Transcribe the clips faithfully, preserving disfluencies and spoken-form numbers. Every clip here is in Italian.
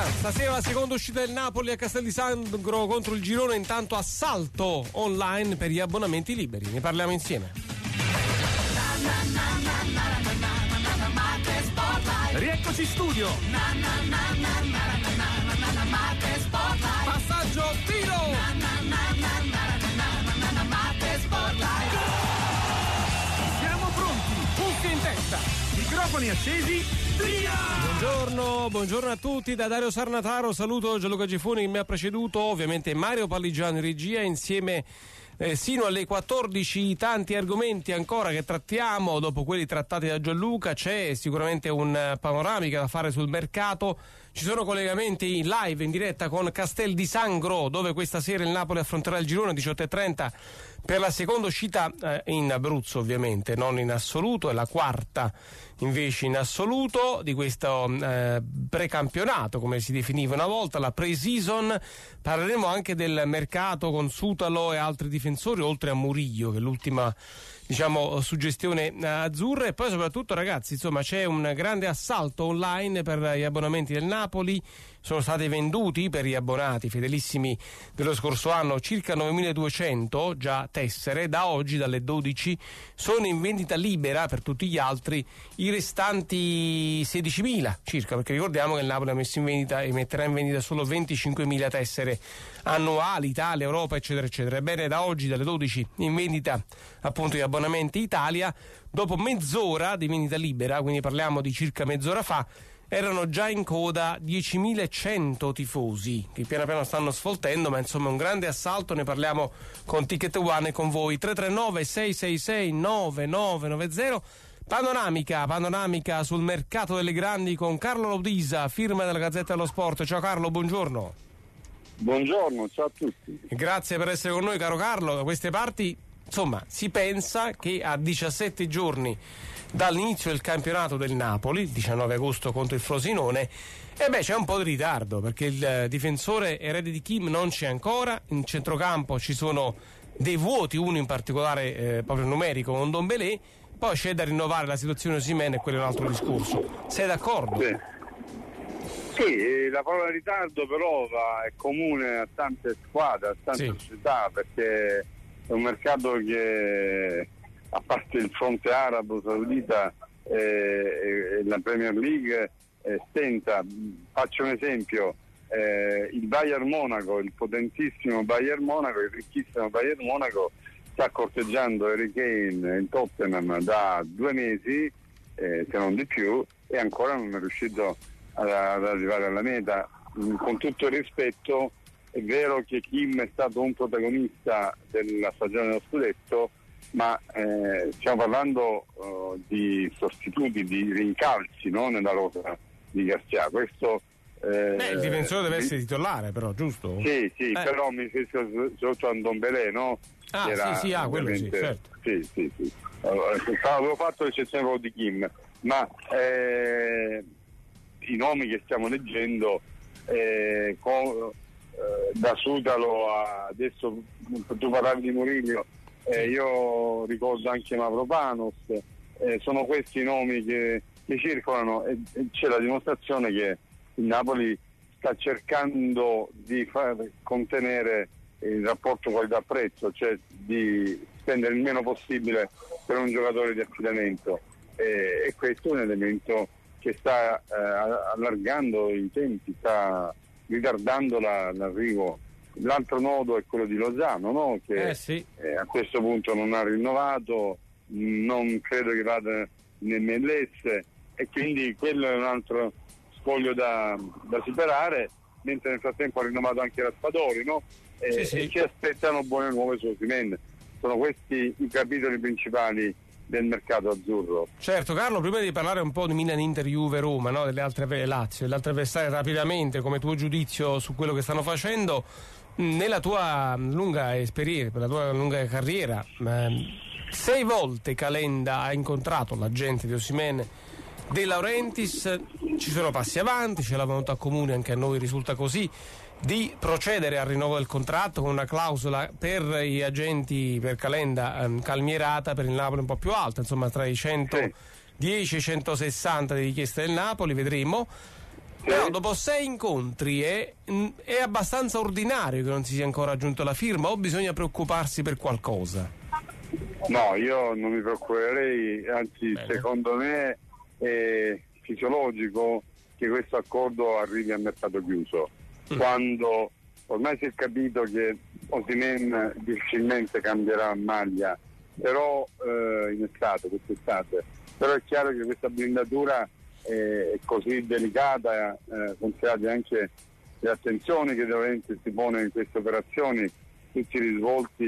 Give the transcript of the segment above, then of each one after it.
Stasera la seconda uscita del Napoli a Castel di Sangro contro il Girone, intanto assalto online per gli abbonamenti liberi. Ne parliamo insieme. Rieccoci in studio. Passaggio, tiro. Siamo pronti. Cuffie in testa. Microfoni accesi. Via! Buongiorno, buongiorno a tutti da Dario Sarnataro. Saluto Gianluca Gifuni che mi ha preceduto, ovviamente Mario Palligiano in regia, insieme eh, sino alle quattordici. Tanti argomenti ancora che trattiamo dopo quelli trattati da Gianluca. C'è sicuramente un panoramica da fare sul mercato. Ci sono collegamenti in live in diretta con Castel di Sangro, dove questa sera il Napoli affronterà il Girone diciotto e trenta per la seconda uscita eh, in Abruzzo, ovviamente non in assoluto, è la quarta invece in assoluto di questo eh, precampionato, come si definiva una volta, la pre-season. Parleremo anche del mercato con Sutalo e altri difensori, oltre a Murillo, che è l'ultima, diciamo, suggestione azzurra. E poi soprattutto, ragazzi, insomma, c'è un grande assalto online per gli abbonamenti del Napoli. Sono stati venduti per gli abbonati fedelissimi dello scorso anno circa novemiladuecento già tessere. Da oggi, dalle dodici, sono in vendita libera per tutti gli altri i restanti sedicimila circa, perché ricordiamo che il Napoli ha messo in vendita e metterà in vendita solo venticinquemila tessere annuali, Italia, Europa, eccetera eccetera. Ebbene, da oggi dalle dodici in vendita appunto gli abbonamenti Italia. Dopo mezz'ora di vendita libera, quindi parliamo di circa mezz'ora fa, erano già in coda diecimilaecento tifosi che piano piano stanno sfoltendo, ma insomma un grande assalto. Ne parliamo con Ticket One e con voi. Tre tre nove sei sei sei nove nove nove zero. Panoramica, panoramica sul mercato delle grandi con Carlo Laudisa, firma della Gazzetta dello Sport. Ciao Carlo, buongiorno. Buongiorno, ciao a tutti. Grazie per essere con noi, caro Carlo. Da queste parti, insomma, si pensa che a diciassette giorni dall'inizio del campionato del Napoli, il diciannove agosto contro il Frosinone, e beh, c'è un po' di ritardo perché il difensore erede di Kim non c'è ancora. In centrocampo ci sono dei vuoti, uno in particolare eh, proprio numerico con Ndombele. Poi c'è da rinnovare la situazione Osimhen e quello è un altro discorso. Sei d'accordo? Sì, sì, la parola ritardo però va, è comune a tante squadre, a tante Sì. società, perché è un mercato che, a parte il fronte arabo saudita e, e, e la Premier League, eh, stenta. Faccio un esempio, eh, il Bayern Monaco, il potentissimo Bayern Monaco, il ricchissimo Bayern Monaco sta corteggiando Harry Kane in Tottenham da due mesi, eh, se non di più, e ancora non è riuscito ad, ad arrivare alla meta. Con tutto il rispetto, è vero che Kim è stato un protagonista della stagione dello scudetto, ma eh, stiamo parlando uh, di sostituti, di rincalzi, no? Nella rosa di Garcia. Questo eh, Beh, il difensore deve essere titolare, però, giusto? Sì, sì, Eh. però mi fece sotto a Ndombele, no? Ah, Era sì, sì, ah, quello sì, certo. Sì, sì, sì. Allora, avevo fatto l'eccezione proprio di Kim, ma eh, i nomi che stiamo leggendo, eh, con, eh, da Sutalo a adesso tu parlavi di Murillo, eh, io ricordo anche Mavropanos, eh, sono questi i nomi che, che circolano, e, e c'è la dimostrazione che il Napoli sta cercando di far contenere il rapporto qualità-prezzo, cioè di spendere il meno possibile per un giocatore di affidamento, e, e questo è un elemento che sta eh, allargando i tempi, sta ritardando la, l'arrivo. L'altro nodo è quello di Lozano, no? Che Eh, sì. eh, a questo punto non ha rinnovato, non credo che vada nel M L S, e quindi quello è un altro scoglio da, da superare, mentre nel frattempo ha rinnovato anche Raspadori, no? E, Sì, sì. e ci aspettano buone nuove su Osimhen. Sono questi i capitoli principali del mercato azzurro. Certo, Carlo, prima di parlare un po' di Milan, Inter, Juve, Roma, no? Delle altre Lazio, delle altre avversarie, rapidamente, come tuo giudizio su quello che stanno facendo, nella tua lunga esperienza, per la tua lunga carriera, ehm, sei volte Calenda ha incontrato l'agente di Osimhen, De Laurentiis, ci sono passi avanti, c'è la volontà comune, anche a noi risulta così, di procedere al rinnovo del contratto con una clausola per gli agenti, per Calenda, ehm, calmierata, per il Napoli un po' più alta, insomma tra i centodieci e i centosessanta di richieste del Napoli, vedremo. Però dopo sei incontri è, è abbastanza ordinario che non si sia ancora raggiunto la firma, o bisogna preoccuparsi per qualcosa? No, io non mi preoccuperei, anzi Bene. secondo me è fisiologico che questo accordo arrivi a mercato chiuso, mm. quando ormai si è capito che Osimhen difficilmente cambierà maglia, però eh, in estate, quest'estate, però è chiaro che questa blindatura è così delicata, eh, considerate anche le attenzioni che ovviamente si pone in queste operazioni, tutti i risvolti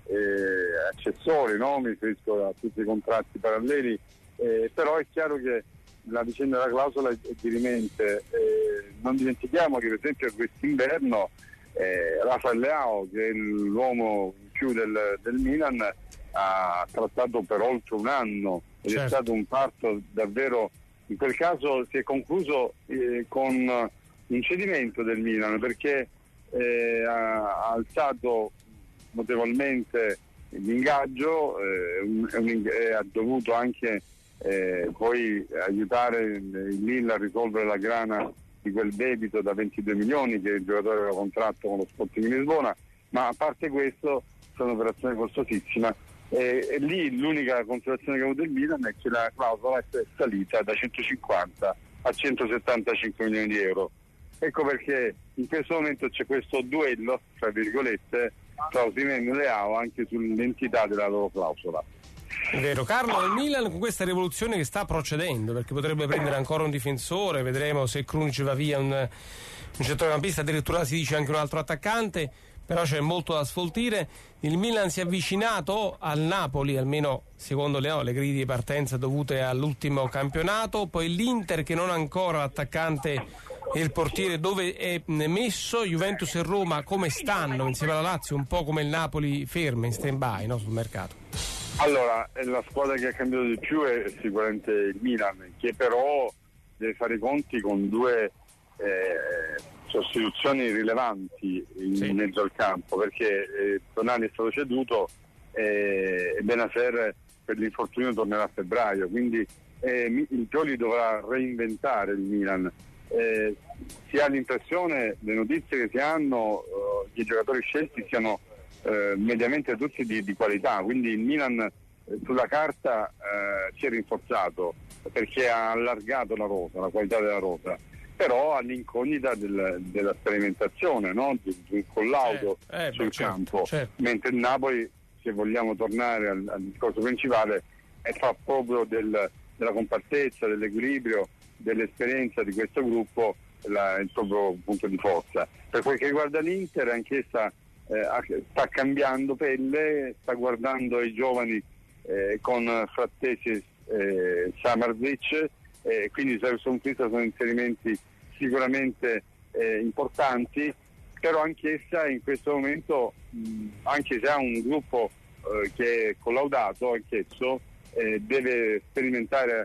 eh, accessori, no? Mi riferisco a tutti i contratti paralleli, eh, però è chiaro che la vicenda della clausola è dirimente. Eh, non dimentichiamo che per esempio quest'inverno eh, Rafael Leao, che è l'uomo in più del, del Milan, ha trattato per oltre un anno ed certo. è stato un parto davvero. In quel caso si è concluso eh, con un cedimento del Milan, perché eh, ha, ha alzato notevolmente l'ingaggio eh, e ha dovuto anche eh, poi aiutare il Lille a risolvere la grana di quel debito da ventidue milioni che il giocatore aveva contratto con lo Sporting di Lisbona, ma a parte questo sono un'operazione costosissima. E, e lì l'unica considerazione che ha avuto il Milan è che la clausola è salita da centocinquanta a centosettantacinque milioni di euro. Ecco perché in questo momento c'è questo duello, tra virgolette, tra Osimhen e Leao anche sull'entità della loro clausola. È vero, Carlo, il Milan con questa rivoluzione che sta procedendo, perché potrebbe prendere ancora un difensore, vedremo se Krunic va via, un, un centrocampista, addirittura si dice anche un altro attaccante, però c'è molto da sfoltire. Il Milan si è avvicinato al Napoli, almeno secondo le, no, le gridi di partenza dovute all'ultimo campionato, poi l'Inter che non ha ancora l'attaccante e il portiere dove è messo, Juventus e Roma come stanno insieme alla Lazio, un po' come il Napoli ferme in stand by, no, sul mercato. Allora, la squadra che ha cambiato di più è sicuramente il Milan, che però deve fare i conti con due eh, sostituzioni rilevanti in sì. mezzo al campo, perché eh, Tonali è stato ceduto eh, e Benacer per l'infortunio tornerà a febbraio, quindi eh, il Pioli dovrà reinventare il Milan. Eh, si ha l'impressione, le notizie che si hanno, eh, che i giocatori scelti siano eh, mediamente tutti di, di qualità, quindi il Milan eh, sulla carta eh, si è rinforzato perché ha allargato la rosa, la qualità della rosa, però all'incognita del, della sperimentazione, no? di, di un collaudo eh, eh, sul beh, campo, certo, certo. Mentre il Napoli, se vogliamo tornare al, al discorso principale, è fa proprio del, della compattezza, dell'equilibrio, dell'esperienza di questo gruppo la, il proprio punto di forza. Per quel che riguarda l'Inter, anch'essa eh, sta cambiando pelle, sta guardando i giovani eh, con Frattesi e eh, Samardzic, eh, quindi da questo punto di vista sono inserimenti sicuramente eh, importanti, però anch'essa in questo momento, mh, anche se ha un gruppo eh, che è collaudato, anch'esso eh, deve sperimentare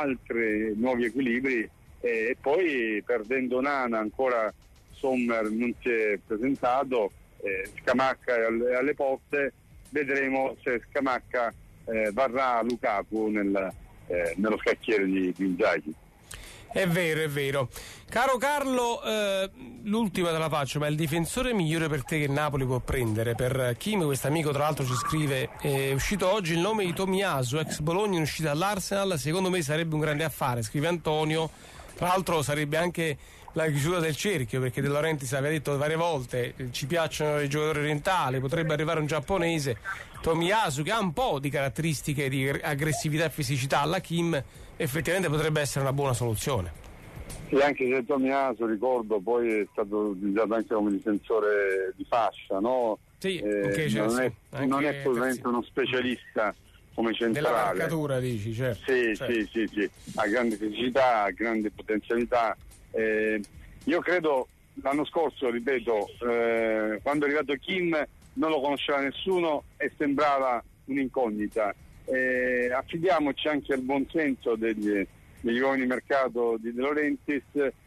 altri nuovi equilibri eh, e poi perdendo Nana ancora Sommer non si è presentato, eh, Scamacca è alle, alle porte, vedremo se Scamacca eh, varrà Lukaku nel, eh, nello scacchiere di, di Inzaghi. È vero, è vero. Caro Carlo, eh, l'ultima te la faccio, ma il difensore migliore per te che Napoli può prendere? Per Kim, questo amico tra l'altro ci scrive, è uscito oggi il nome di Tomiyasu, ex Bologna, in uscita all'Arsenal, secondo me sarebbe un grande affare, scrive Antonio, tra l'altro sarebbe anche la chiusura del cerchio, perché De Laurentiis aveva detto varie volte, ci piacciono i giocatori orientali, potrebbe arrivare un giapponese, Tomiyasu che ha un po' di caratteristiche di aggressività e fisicità alla Kim, effettivamente potrebbe essere una buona soluzione. Sì, anche se Tomiyasu, ricordo, poi è stato utilizzato anche come difensore di fascia, no? Sì, eh, okay, cioè, non, sì, è, non è probabilmente uno specialista come centrale. Della marcatura, dici, certo. Sì, certo. sì, sì, sì, ha grande fisicità, ha grande potenzialità. Eh, io credo l'anno scorso, ripeto, eh, quando è arrivato Kim non lo conosceva nessuno e sembrava un'incognita. Eh, affidiamoci anche al buon senso degli, degli uomini di mercato di De Laurentiis,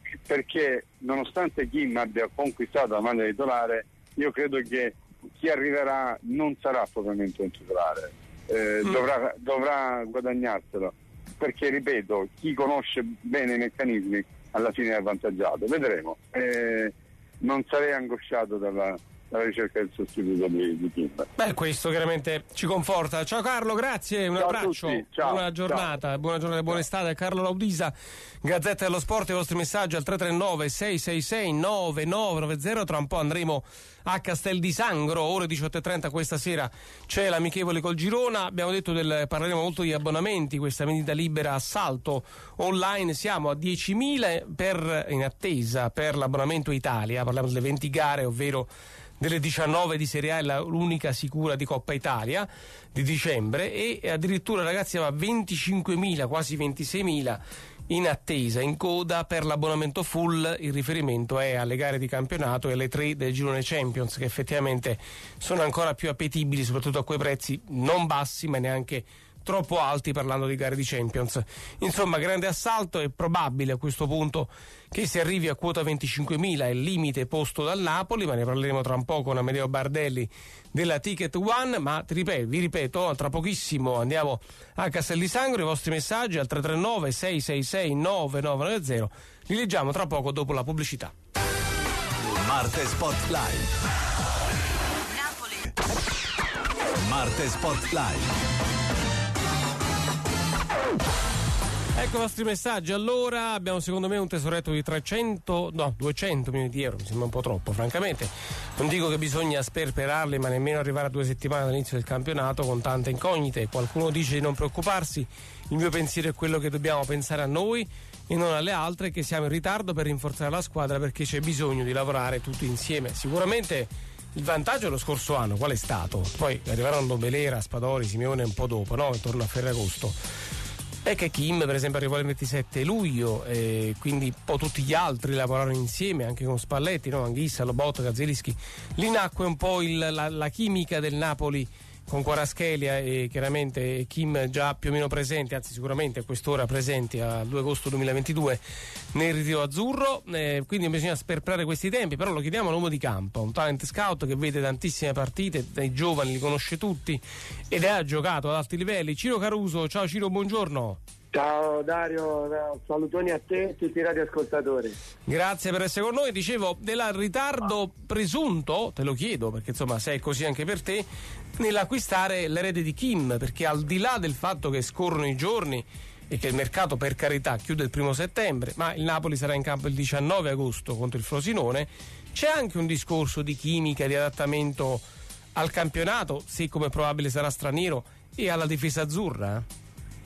perché nonostante Kim abbia conquistato la maglia titolare, io credo che chi arriverà non sarà propriamente un titolare, eh, mm. dovrà, dovrà guadagnarselo, perché ripeto, chi conosce bene i meccanismi alla fine è avvantaggiato, vedremo. Eh, non sarei angosciato dalla, dalla ricerca del sostituto di, di Kim. Beh, questo chiaramente ci conforta. Ciao Carlo, grazie, un ciao abbraccio, ciao, buona giornata, ciao. buona giornata e buona estate. Carlo Laudisa, Gazzetta dello Sport, i vostri messaggi al tre tre nove sei sei sei nove nove nove zero. Tra un po' andremo a Castel di Sangro, ore diciotto e trenta questa sera c'è l'amichevole col Girona. Abbiamo detto del, parleremo molto di abbonamenti, questa vendita libera assalto online, siamo a diecimila per, in attesa per l'abbonamento Italia, parliamo delle venti gare, ovvero delle diciannove di Serie A e l'unica sicura di Coppa Italia di dicembre, e addirittura ragazzi siamo a venticinquemila, quasi ventiseimila in attesa, in coda per l'abbonamento full. Il riferimento è alle gare di campionato e alle tre del girone Champions, che effettivamente sono ancora più appetibili, soprattutto a quei prezzi non bassi ma neanche troppo alti, parlando di gare di Champions. Insomma, grande assalto, è probabile a questo punto che si arrivi a quota venticinquemila, il limite posto dal Napoli, ma ne parleremo tra un po' con Amedeo Bardelli della Ticket One. Ma ti ripeto, vi ripeto, tra pochissimo andiamo a Castel di Sangro, i vostri messaggi al tre tre nove sei sei sei nove nove nove zero, li leggiamo tra poco dopo la pubblicità. Marte Spotlight. Napoli. Marte Spotlight. Ecco i vostri messaggi. Allora, abbiamo secondo me un tesoretto di trecento, no, duecento milioni di euro, mi sembra un po' troppo, francamente. Non dico che bisogna sperperarli, ma nemmeno arrivare a due settimane dall'inizio del campionato con tante incognite. Qualcuno dice di non preoccuparsi, il mio pensiero è quello che dobbiamo pensare a noi e non alle altre, che siamo in ritardo per rinforzare la squadra perché c'è bisogno di lavorare tutti insieme. Sicuramente il vantaggio dello scorso anno qual è stato? Poi arrivarono Belera, Spadori, Simeone un po' dopo, no? Intorno a Ferragosto. È che Kim per esempio arrivò il ventisette luglio, e quindi un po' tutti gli altri lavorarono insieme, anche con Spalletti, no? Anghissa, Lobotka, Zielinski. Lì nacque un po' il, la, la chimica del Napoli con Kvaratskhelia e chiaramente Kim già più o meno presenti, anzi sicuramente a quest'ora presenti al due agosto duemilaventidue nel ritiro azzurro, eh, quindi bisogna sperperare questi tempi. Però lo chiediamo all'uomo di campo, un talent scout che vede tantissime partite, dai giovani li conosce tutti ed ha giocato ad alti livelli. Ciro Caruso, ciao Ciro, buongiorno. Ciao Dario, salutoni a te e tutti i radioascoltatori. Grazie per essere con noi. Dicevo del ritardo presunto, te lo chiedo perché insomma se è così anche per te, nell'acquistare l'erede di Kim, perché al di là del fatto che scorrono i giorni e che il mercato per carità chiude il primo settembre, ma il Napoli sarà in campo il diciannove agosto contro il Frosinone, c'è anche un discorso di chimica, di adattamento al campionato, se come probabile sarà straniero, e alla difesa azzurra.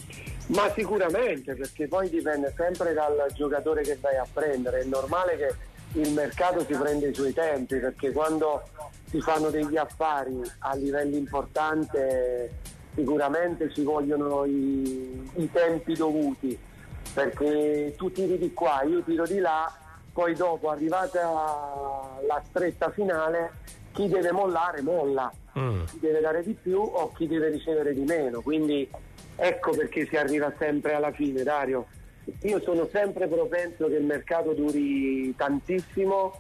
Ma sicuramente, perché poi dipende sempre dal giocatore che vai a prendere. È normale che il mercato si prende i suoi tempi, perché quando si fanno degli affari a livello importante sicuramente ci vogliono i, i tempi dovuti, perché tu tiri di qua, io tiro di là, poi dopo arrivata la stretta finale chi deve mollare molla, mm. chi deve dare di più o chi deve ricevere di meno, quindi ecco perché si arriva sempre alla fine, Dario. Io sono sempre propenso che il mercato duri tantissimo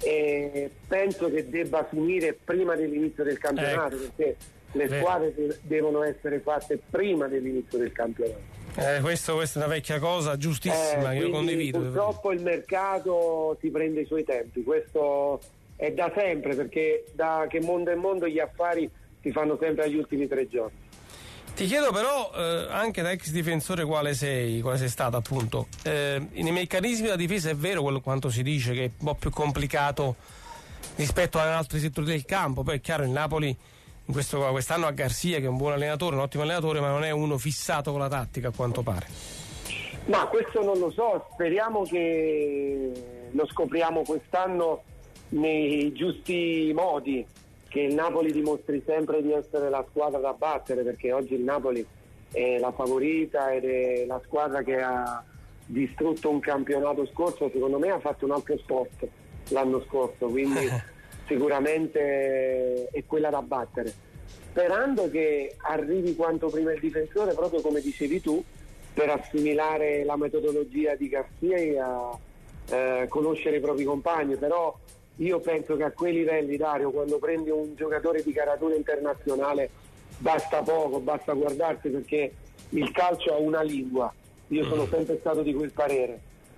e penso che debba finire prima dell'inizio del campionato, ecco. Perché le Beh. squadre devono essere fatte prima dell'inizio del campionato. Eh, questo, questa è una vecchia cosa giustissima, eh, io condivido. Purtroppo il mercato si prende i suoi tempi, questo è da sempre, perché da che mondo è mondo gli affari si fanno sempre agli ultimi tre giorni. Ti chiedo però, eh, anche da ex difensore quale sei, quale sei stato appunto, eh, nei meccanismi della difesa è vero quello quanto si dice che è un po' più complicato rispetto ad altri settori del campo. Poi è chiaro, il Napoli in questo, quest'anno ha Garcia che è un buon allenatore, un ottimo allenatore, ma non è uno fissato con la tattica a quanto pare. Ma questo non lo so, speriamo che lo scopriamo quest'anno nei giusti modi, che il Napoli dimostri sempre di essere la squadra da battere, perché oggi il Napoli è la favorita ed è la squadra che ha distrutto un campionato scorso. Secondo me ha fatto un altro sport l'anno scorso, quindi sicuramente è quella da battere, sperando che arrivi quanto prima il difensore, proprio come dicevi tu, per assimilare la metodologia di Garcia e a eh, conoscere i propri compagni. Però io penso che a quei livelli, Dario, quando prendi un giocatore di caratura internazionale basta poco, basta guardarsi, perché il calcio ha una lingua. Io sono sempre stato di quel parere.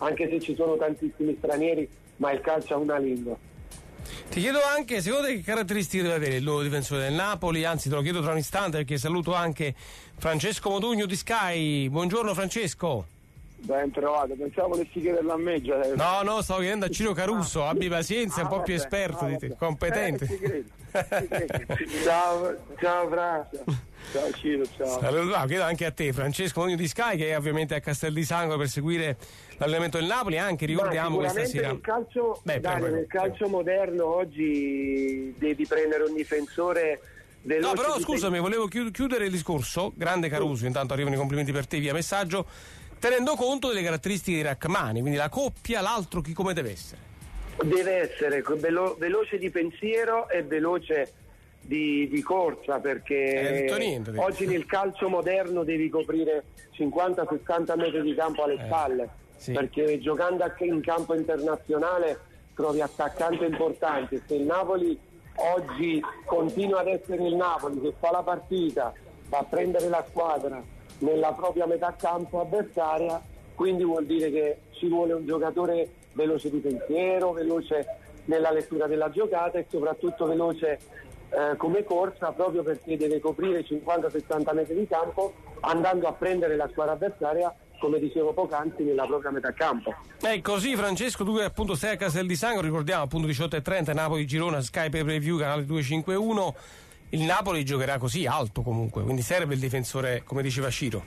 anche se ci sono tantissimi stranieri, ma il calcio ha una lingua. Ti chiedo anche, secondo te, che caratteristiche deve avere il nuovo difensore del Napoli? Anzi, te lo chiedo tra un istante perché saluto anche Francesco Modugno di Sky. Buongiorno Francesco. Ben trovato, pensavo volessi chiederlo a me già. No, no, stavo chiedendo a Ciro Caruso, abbi pazienza, è un po' più esperto di te, competente. Eh, ci credo, ci credo. ciao, ciao Fra. Ciao Ciro, ciao. Allora, no, chiedo anche a te, Francesco Modugno di Sky, che è ovviamente a Castel di Sangro per seguire l'allenamento del Napoli, anche ricordiamo questa sera. Nel calcio, Beh, Dario, prego, nel calcio prego. moderno oggi devi prendere un difensore veloce. No, però di scusami, volevo chiudere il discorso. Grande Caruso, intanto arrivano i complimenti per te via messaggio, tenendo conto delle caratteristiche di Rachmani, quindi la coppia, l'altro chi come deve essere? Deve essere velo- veloce di pensiero e veloce di, di corsa, perché Eh, niente, oggi nel calcio moderno devi coprire cinquanta sessanta metri di campo alle Eh, spalle, sì. perché giocando a- in campo internazionale trovi attaccanti importanti. Se il Napoli oggi continua ad essere il Napoli che fa la partita, va a prendere la squadra nella propria metà campo avversaria, quindi vuol dire che ci vuole un giocatore veloce di pensiero, veloce nella lettura della giocata e soprattutto veloce eh, come corsa, proprio perché deve coprire cinquanta sessanta metri di campo andando a prendere la squadra avversaria, come dicevo poc'anzi, nella propria metà campo. È così Francesco, tu che appunto sei a Castel di Sangro, ricordiamo appunto diciotto e trenta Napoli-Girona, Sky Pay Per View, canale duecentocinquantuno. Il Napoli giocherà così alto comunque, quindi serve il difensore, come diceva Ciro.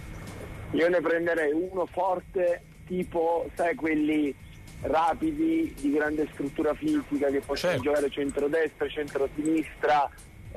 Io ne prenderei uno forte, tipo, sai, quelli rapidi, di grande struttura fisica, che possono Certo. giocare centrodestra, centrosinistra,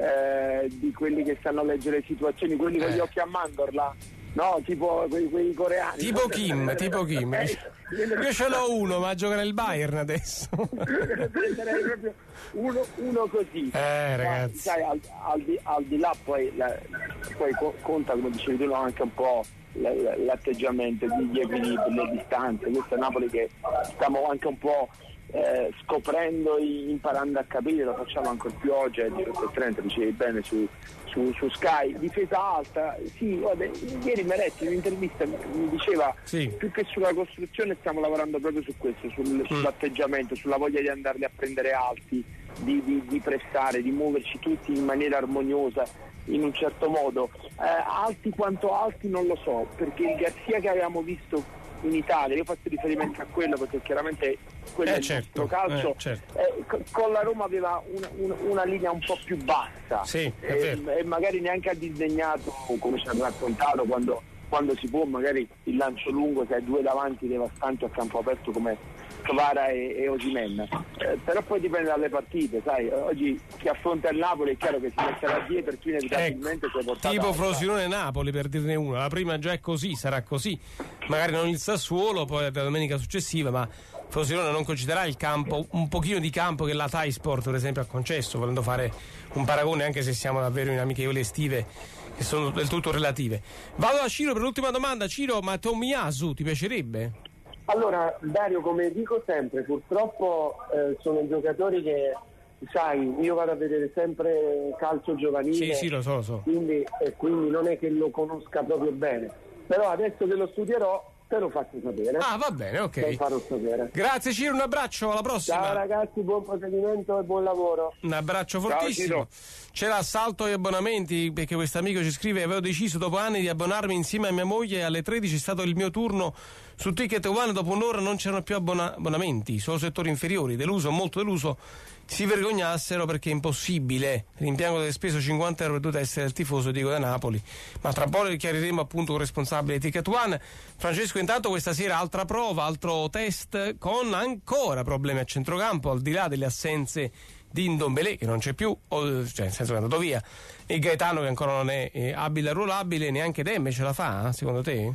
eh, di quelli che sanno leggere le situazioni, quelli con Eh. gli occhi a mandorla, no? Tipo quei, quei coreani. Tipo Kim, tipo Kim. Eh, Io ce l'ho uno, ma gioca nel Bayern adesso. ne prenderei proprio uno, uno così. Eh, Ma, ragazzi. sai, al, al di, al di là poi, la, poi co- conta, come dicevi tu, anche un po' l- l- l'atteggiamento, gli equilibri, le distanze. Questo è Napoli che stiamo anche un po' eh, scoprendo, imparando a capire, lo facciamo ancora più oggi alle diciotto e trenta, dicevi bene su, su, su Sky. Difesa alta, sì, guarda, ieri Meretti in un'intervista mi diceva Sì. più che sulla costruzione stiamo lavorando proprio su questo, sul, sull'atteggiamento, sulla voglia di andarli a prendere alti, di, di, di pressare, di muoverci tutti in maniera armoniosa, in un certo modo. Eh, alti quanto alti non lo so, perché il Garzia che avevamo visto in Italia, io faccio riferimento a quello perché chiaramente quello Eh, è il certo, nostro calcio, eh, certo. eh, co- con la Roma aveva una, una, una linea un po' più bassa, Sì, è e, vero. e magari neanche ha disegnato, come ci ha raccontato, quando, quando si può, magari il lancio lungo, se hai due davanti devastanti a campo aperto come Kvara e, e Osimhen, eh, però poi dipende dalle partite, sai, oggi chi affronta il Napoli è chiaro che si metterà dietro e tu inevitabilmente Ecco, sei portato tipo a- Frosinone-Napoli, per dirne una. La prima già è così, sarà così. Magari non il Sassuolo, poi la domenica successiva, ma Frosinone non concederà il campo, un pochino di campo che la Thai Sport per esempio ha concesso, volendo fare un paragone, anche se siamo davvero in amichevoli estive che sono del tutto relative. Vado da Ciro per l'ultima domanda. Ciro, ma Tomiyasu ti piacerebbe? Allora, Dario, come dico sempre, purtroppo eh, sono giocatori che, sai, io vado a vedere sempre calcio giovanile, Sì, sì, lo so, lo so. quindi, e quindi non è che lo conosca proprio bene, però adesso che lo studierò te lo faccio sapere. Ah, va bene, Te lo ok. farò sapere. Grazie Ciro, un abbraccio, alla prossima. Ciao ragazzi, buon proseguimento e buon lavoro. Un abbraccio fortissimo. C'era assalto agli abbonamenti perché questo amico ci scrive: avevo deciso dopo anni di abbonarmi insieme a mia moglie, alle tredici è stato il mio turno su Ticket One, dopo un'ora non c'erano più abbona- abbonamenti, solo settori inferiori, deluso, molto deluso. Si vergognassero perché è impossibile. Rimpiango di aver speso cinquanta euro per due teste del tifoso Diego da Napoli, ma tra poco chiariremo appunto con il responsabile di Ticket One. Francesco, intanto questa sera altra prova, altro test con ancora problemi a centrocampo, al di là delle assenze di Ndombele che non c'è più, o, cioè nel senso che è andato via, e Gaetano che ancora non è eh, abile e ruolabile. Neanche Demme ce la fa, secondo te?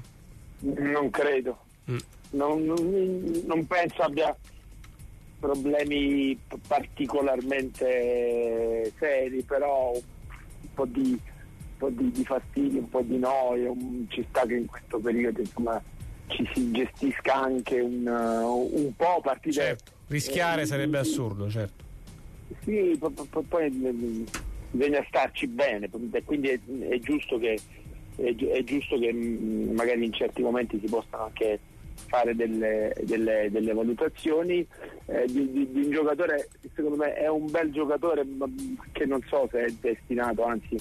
Non credo, Mm. non, non- non penso abbia problemi p- particolarmente seri, però un po' di, un po' di, di fastidio, un po' di noia, un- ci sta che in questo periodo insomma ci si gestisca anche un, uh, un po' partite. Certo, rischiare eh, sarebbe assurdo, certo. Sì, po- po- poi eh, bisogna starci bene, quindi è, è giusto che è, gi- è giusto che mh, magari in certi momenti si possano anche fare delle, delle, delle valutazioni eh, di, di, di un giocatore che secondo me è un bel giocatore, ma che non so se è destinato anzi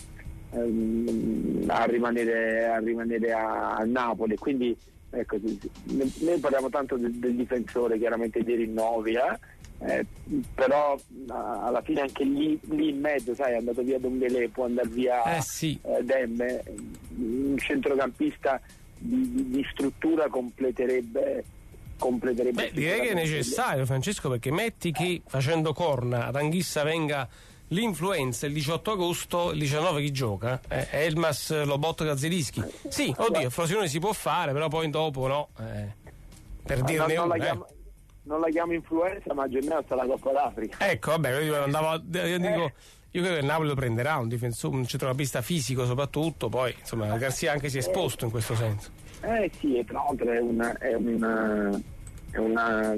ehm, a rimanere a, rimanere a, a Napoli, quindi ecco, noi parliamo tanto del, del difensore, chiaramente dei rinnovi, eh? Eh, però alla fine anche lì, lì in mezzo, sai, è andato via Dembélé, può andare via eh sì. eh, Demme, un centrocampista di, di, di struttura completerebbe completerebbe Beh, direi che è necessario, Francesco, perché metti che facendo corna ad Anghissa venga l'influenza il diciotto agosto, il diciannove chi gioca? Eh, Elmas, Lobotka, Zelinski. Sì, oddio, Frosinone si può fare, però poi dopo no. Eh, per ma dirne non, non, una, la chiamo, eh. non la chiamo influenza, ma a gennaio sta la Coppa d'Africa. Ecco, vabbè, io andavo, io dico, io credo che il Napoli lo prenderà, un difensore, un centrocampista fisico soprattutto, poi insomma Garcia anche si è esposto in questo senso. Eh sì, e tra l'altro è una, è una, è una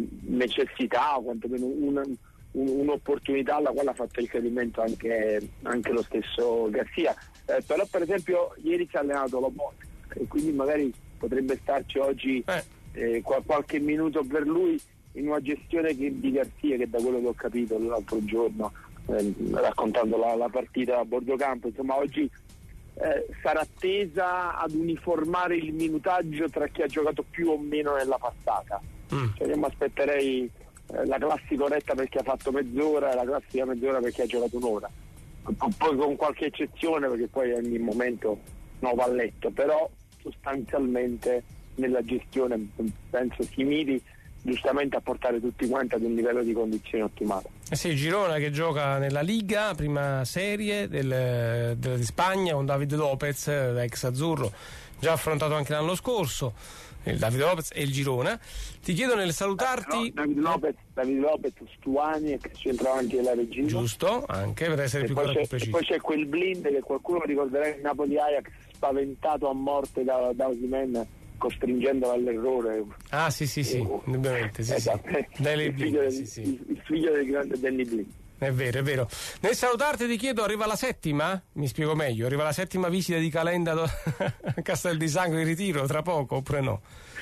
necessità, o quantomeno una, un'opportunità alla quale ha fatto riferimento anche, anche lo stesso Garcia. Eh, però per esempio ieri si è allenato Lobotka e quindi magari potrebbe starci oggi Eh. eh, qualche minuto per lui in una gestione che, di Garcia, che da quello che ho capito l'altro giorno eh, raccontando la, la partita a bordo campo, insomma oggi eh, sarà tesa ad uniformare il minutaggio tra chi ha giocato più o meno nella passata. Mm. Cioè, io mi aspetterei eh, la classica oretta per chi ha fatto mezz'ora e la classica mezz'ora per chi ha giocato un'ora, poi con qualche eccezione perché poi ogni momento no, va a letto, però sostanzialmente nella gestione penso si miri giustamente a portare tutti quanti ad un livello di condizione ottimale. Eh sì, Girona che gioca nella Liga, prima serie del, del, di Spagna, con David Lopez, ex azzurro, già affrontato anche l'anno scorso, il David Lopez e il Girona. Ti chiedo nel salutarti... Eh, no, David Lopez, David Lopez, Stuani e che c'entrava anche la regina. Giusto, anche per essere e più, poi, più c'è, preciso. e poi c'è quel blind che qualcuno ricorderà in Napoli-Ajax, spaventato a morte da, da Osimhen, costringendolo all'errore. Ah sì sì sì, indubbiamente sì, esatto. sì. il, figlio del, sì, sì. Il, il figlio del grande Danny Blind. È vero, è vero. Nel salutarti ti chiedo, arriva la settima? Mi spiego meglio, arriva la settima visita di Calenda a Castel di Sangro in ritiro tra poco oppure no?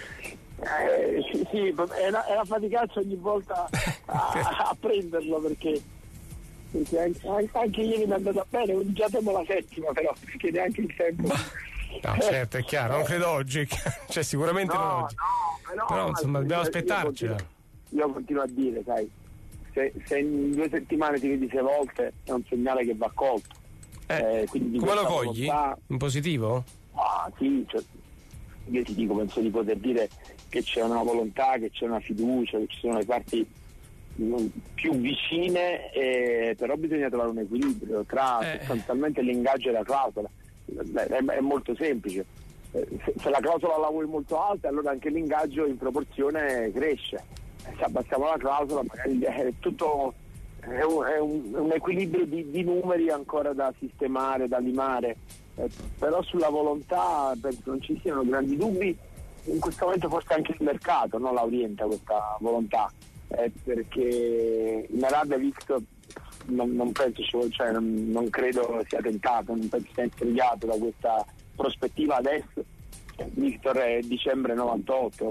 Eh, sì, sì, è una, è una faticaccia ogni volta a, a prenderlo perché, perché anche, anche ieri mi è andata bene, già siamo la settima però, perché neanche il tempo. No, certo, è chiaro, non credo oggi, cioè sicuramente no, non oggi. No, però, però insomma dobbiamo io aspettarcela. Continuo, io continuo a dire, sai, se, se in due settimane ti vedi sei volte è un segnale che va colto. Eh, eh, quindi come lo cogli? Volontà, in positivo? Ah sì, cioè, io ti dico, penso di poter dire che c'è una volontà, che c'è una fiducia, che ci sono le parti più vicine, eh, però bisogna trovare un equilibrio tra eh. sostanzialmente l'ingaggio e la clausola. È, è molto semplice, eh, se, se la clausola la vuoi molto alta allora anche l'ingaggio in proporzione cresce, se abbassiamo la clausola magari è tutto è un, è un, un equilibrio di, di numeri ancora da sistemare, da limare, eh, però sulla volontà penso non ci siano grandi dubbi. In questo momento forse anche il mercato no, la orienta questa volontà, eh, perché in Arabia Victor non, non penso, cioè, non, non credo sia tentato, non penso sia intrigato da questa prospettiva adesso. Victor è dicembre novantotto,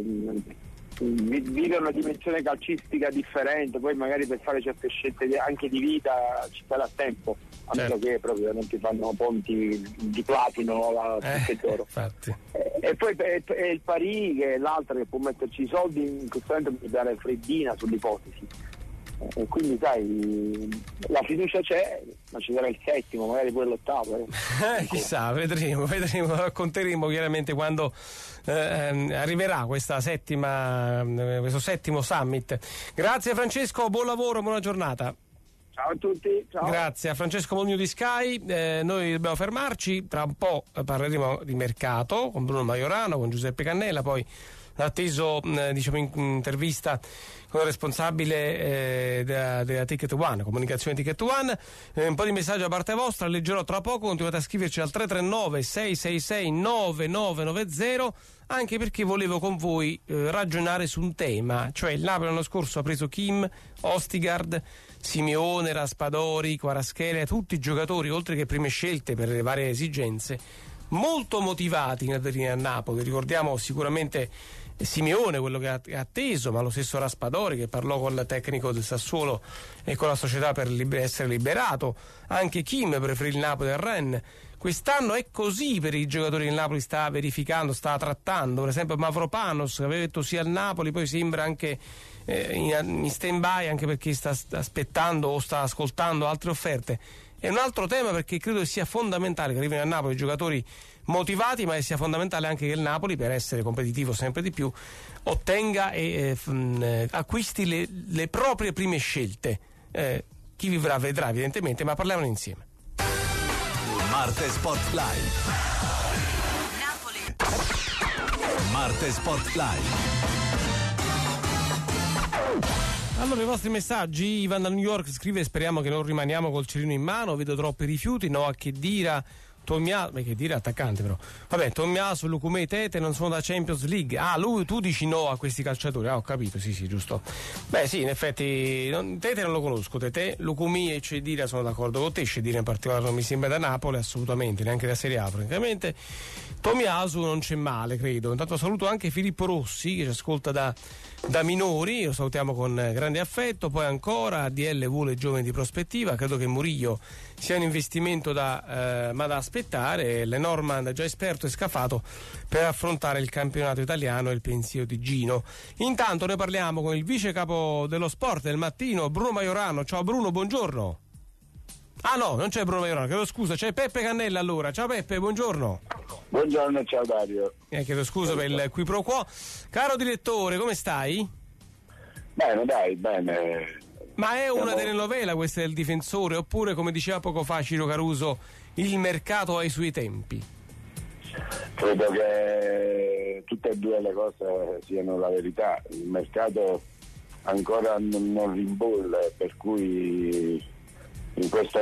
vive una dimensione calcistica differente, poi magari per fare certe scelte anche di vita ci sarà tempo, a meno certo. che proprio non ti fanno ponti di platino la eh, d'oro. Eh, e poi è, è il Parì che è l'altro che può metterci i soldi, in questo momento mi dare freddina sull'ipotesi, e quindi sai la fiducia c'è, ma ci sarà il settimo, magari poi l'ottavo, eh. eh, chissà, vedremo, vedremo, racconteremo chiaramente quando eh, arriverà questa settima, questo settimo summit. Grazie Francesco, buon lavoro, buona giornata. Ciao a tutti, ciao. Grazie a Francesco Molino di Sky. Eh, noi dobbiamo fermarci, tra un po' parleremo di mercato con Bruno Maiorano, con Giuseppe Cannella, poi atteso eh, diciamo in, in intervista con il responsabile eh, della, della Ticket One, comunicazione Ticket One. Eh, un po' di messaggio da parte vostra, leggerò tra poco, continuate a scriverci al tre tre nove sei sei sei nove nove nove zero, anche perché volevo con voi eh, ragionare su un tema, cioè il Napoli l'anno scorso ha preso Kim, Ostigard, Simeone, Raspadori, Kvaratskhelia, tutti i giocatori, oltre che prime scelte per le varie esigenze, molto motivati nel venire a Napoli. Ricordiamo sicuramente Simeone, quello che ha atteso, ma lo stesso Raspadori che parlò con il tecnico del Sassuolo e con la società per essere liberato, anche Kim preferì il Napoli al Rennes. Quest'anno è così per i giocatori del Napoli, sta verificando, sta trattando, per esempio Mavropanos che aveva detto sì al Napoli, poi sembra anche eh, in, in stand by, anche perché sta aspettando o sta ascoltando altre offerte. È un altro tema, perché credo che sia fondamentale che arrivino a Napoli giocatori motivati, ma che sia fondamentale anche che il Napoli, per essere competitivo sempre di più, ottenga e eh, acquisti le, le proprie prime scelte. Eh, chi vivrà vedrà evidentemente, ma parliamone insieme. Marte Spotlight. Napoli. Marte Spotlight. Allora, i vostri messaggi. Ivan da New York scrive: speriamo che non rimaniamo col cerino in mano, vedo troppi rifiuti. No a Khedira, Tomiasu, beh, Khedira attaccante però. Vabbè, Tomiasu, Lukumé e Tete non sono da Champions League. Ah, lui, tu dici no a questi calciatori. Ah, ho capito, sì, sì, giusto. Beh, sì, in effetti non, Tete non lo conosco. Tete, Lukumé e Khedira sono d'accordo con te. Khedira in particolare non mi sembra da Napoli, assolutamente, neanche da Serie A, francamente. Tomiasu non c'è male, credo. Intanto saluto anche Filippo Rossi, che ci ascolta da da Minori, lo salutiamo con grande affetto. Poi ancora A D L vuole giovani di prospettiva, credo che Murillo sia un investimento da, eh, ma da aspettare. Lenormand già esperto e scafato per affrontare il campionato italiano e il pensiero di Gino. Intanto noi parliamo con il vice capo dello sport del mattino, Bruno Majorano. Ciao Bruno, buongiorno. Ah no, non c'è Bruno Majorano, chiedo scusa, c'è Peppe Cannella allora. Ciao Peppe, buongiorno. Buongiorno, ciao Dario. Eh, chiedo scusa per il qui pro quo. Caro direttore, come stai? Bene, dai, bene. Ma è una Siamo... telenovela questa del difensore, oppure, come diceva poco fa Ciro Caruso, il mercato ha i suoi tempi? Credo che tutte e due le cose siano la verità. Il mercato ancora non, non rimbolle, per cui in questo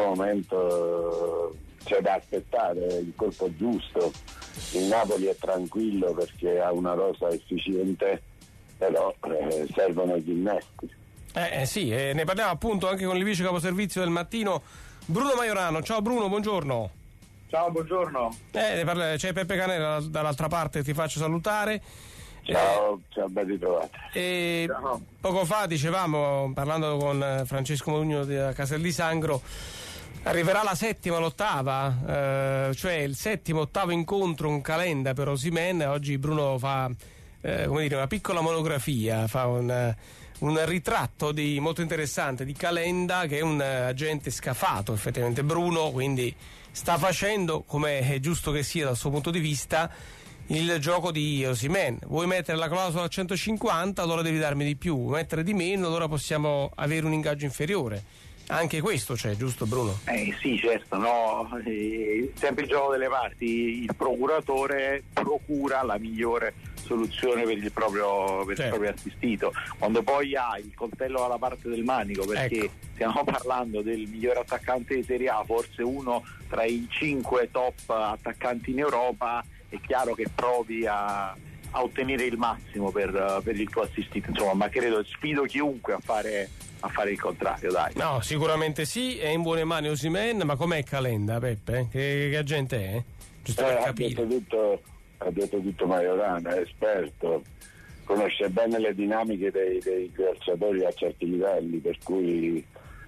momento c'è da aspettare il colpo giusto. Il Napoli è tranquillo perché ha una rosa efficiente, però eh, servono gli innesti. Eh, eh sì, eh, ne parliamo appunto anche con il vice caposervizio del mattino, Bruno Majorano. Ciao Bruno, buongiorno. Ciao, buongiorno. Eh, ne parla, c'è Peppe Canella dall'altra parte, ti faccio salutare. Ciao, eh, ciao, ben ritrovati. E poco fa dicevamo, parlando con Francesco Modugno da Castel di Sangro, arriverà la settima, l'ottava, eh, cioè il settimo, ottavo incontro, un calenda per Osimhen. Oggi Bruno fa eh, come dire, una piccola monografia, fa un, un ritratto di, molto interessante di Calenda, che è un agente scafato effettivamente Bruno, quindi sta facendo, come è giusto che sia dal suo punto di vista, il gioco di Osimhen. Vuoi mettere la clausola a centocinquanta, allora devi darmi di più, mettere di meno, allora possiamo avere un ingaggio inferiore. Anche questo c'è, giusto Bruno? Eh sì, certo, no? Eh, sempre il gioco delle parti, il procuratore procura la migliore soluzione per il proprio, per certo. il proprio assistito. Quando poi ha il coltello dalla parte del manico, perché ecco. stiamo parlando del migliore attaccante di Serie A, forse uno tra i cinque top attaccanti in Europa, è chiaro che provi a, a ottenere il massimo per, per il tuo assistito, insomma, ma credo, sfido chiunque a fare a fare il contrario, dai. No, sicuramente sì, è in buone mani Osimhen, ma com'è Calenda, Peppe? Che, che agente è? Giusto eh, per ha capire. Detto tutto, ha detto tutto Majorano, è esperto, conosce bene le dinamiche dei, dei calciatori a certi livelli, per cui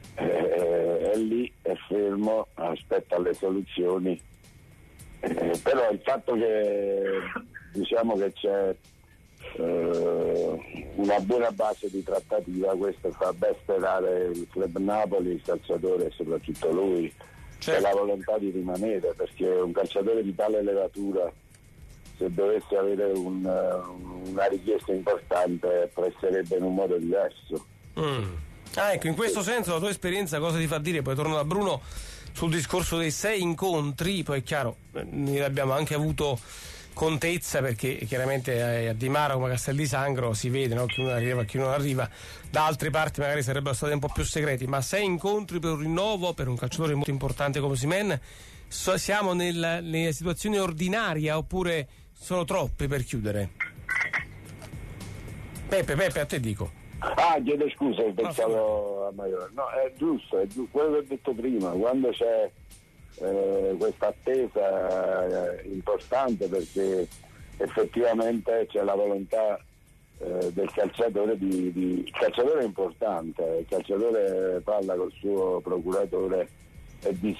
eh, è lì, è fermo, aspetta le soluzioni. Eh, però il fatto che diciamo che c'è eh, una buona base di trattativa, questo fa ben sperare il club Napoli, il calciatore e soprattutto lui, c'è la volontà di rimanere, perché un calciatore di tale levatura, se dovesse avere un, una richiesta importante, presserebbe in un modo diverso. Mm. Ah, ecco, in questo senso la tua esperienza cosa ti fa dire? Poi torno da Bruno sul discorso dei sei incontri, poi è chiaro, ne abbiamo anche avuto contezza, perché chiaramente a Di Mara come a Castel di Sangro si vede, no? Chi uno arriva e chi non arriva. Da altre parti magari sarebbero stati un po' più segreti, ma sei incontri per un rinnovo per un calciatore molto importante come Osimhen, so, siamo nel, nella situazione ordinaria oppure sono troppi per chiudere? Peppe, Peppe, a te dico. Ah, chiedo scusa, pensavo a Majorano. No, è giusto, è giusto, quello che ho detto prima, quando c'è eh, questa attesa eh, importante, perché effettivamente c'è la volontà eh, del calciatore di, di il calciatore è importante, il calciatore parla col suo procuratore e di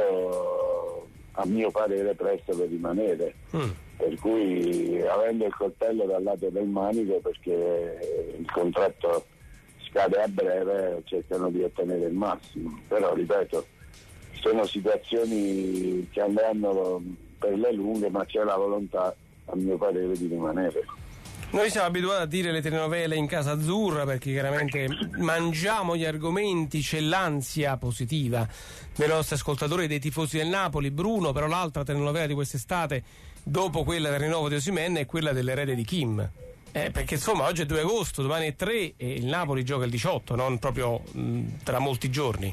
sicuro a mio parere presto per rimanere, mm. per cui avendo il coltello dal lato del manico perché il contratto scade a breve cercano di ottenere il massimo, però ripeto sono situazioni che andranno per le lunghe, ma c'è la volontà a mio parere di rimanere. Noi siamo abituati a dire le telenovele in casa azzurra perché chiaramente mangiamo gli argomenti, c'è l'ansia positiva dei nostri ascoltatori e dei tifosi del Napoli. Bruno, però l'altra telenovela di quest'estate, dopo quella del rinnovo di Osimhen, è quella dell'erede di Kim. Eh, perché insomma oggi è due agosto, domani è tre e il Napoli gioca il diciotto, non proprio mh, tra molti giorni.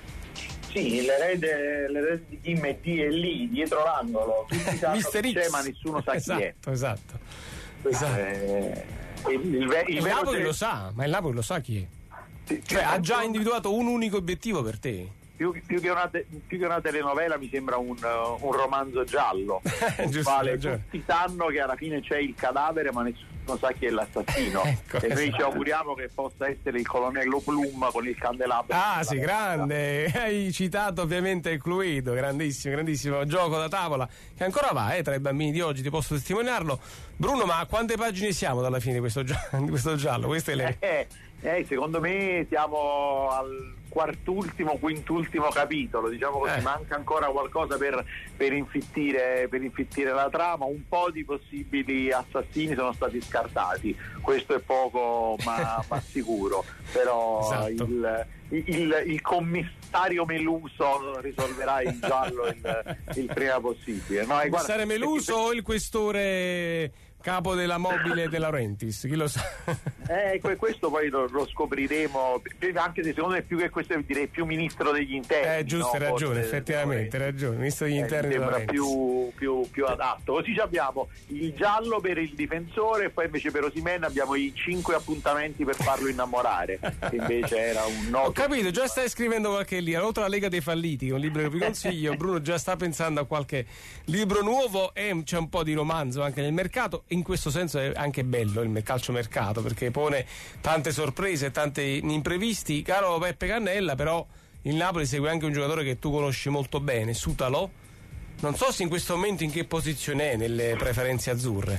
Sì, l'erede, l'erede di Kim è di è lì, dietro l'angolo, tutti sanno chi c'è ma nessuno sa esatto, chi è. Esatto. Esatto. Eh, il, il, il, il Napoli te... lo sa, ma il Napoli lo sa chi è. Sì, cioè ha già individuato un unico obiettivo per te. Più, più, che una te, più che una telenovela mi sembra un, uh, un romanzo giallo. Vale, tutti sanno che alla fine c'è il cadavere ma nessuno sa chi è l'assassino. Ecco, e noi esatto. ci auguriamo che possa essere il colonnello Plum con il candelabro. Ah sì, grande, hai citato ovviamente il Cluedo, grandissimo, grandissimo gioco da tavola che ancora va eh, tra i bambini di oggi, ti posso testimoniarlo. Bruno, ma a quante pagine siamo dalla fine di questo, gi- di questo giallo? Queste le... eh, eh, secondo me siamo al quartultimo, quintultimo capitolo, diciamo così, eh. manca ancora qualcosa per, per, infittire, per infittire la trama, un po' di possibili assassini sono stati scartati, questo è poco ma, ma sicuro, però esatto. il, il, il commissario Meluso risolverà il giallo il, il prima possibile. No, il commissario Meluso o il questore capo della mobile De Laurentiis, chi lo sa? Eh, questo poi lo, lo scopriremo, anche se secondo me più che questo direi più ministro degli interni. Eh, giusto, hai no? ragione, Forse, effettivamente, hai ragione, ministro degli eh, interni. Mi sembra più, più, più adatto. Così abbiamo il giallo per il difensore e poi invece per Osimhen abbiamo i cinque appuntamenti per farlo innamorare, che invece era un noto. Ho capito, già stai scrivendo qualche libro, oltre alla Lega dei Falliti, che è un libro che vi consiglio, Bruno già sta pensando a qualche libro nuovo e c'è un po' di romanzo anche nel mercato. In questo senso è anche bello il calciomercato perché pone tante sorprese, tanti imprevisti. Caro Peppe Cannella, però il Napoli segue anche un giocatore che tu conosci molto bene, Sutalo. Non so se in questo momento in che posizione è nelle preferenze azzurre.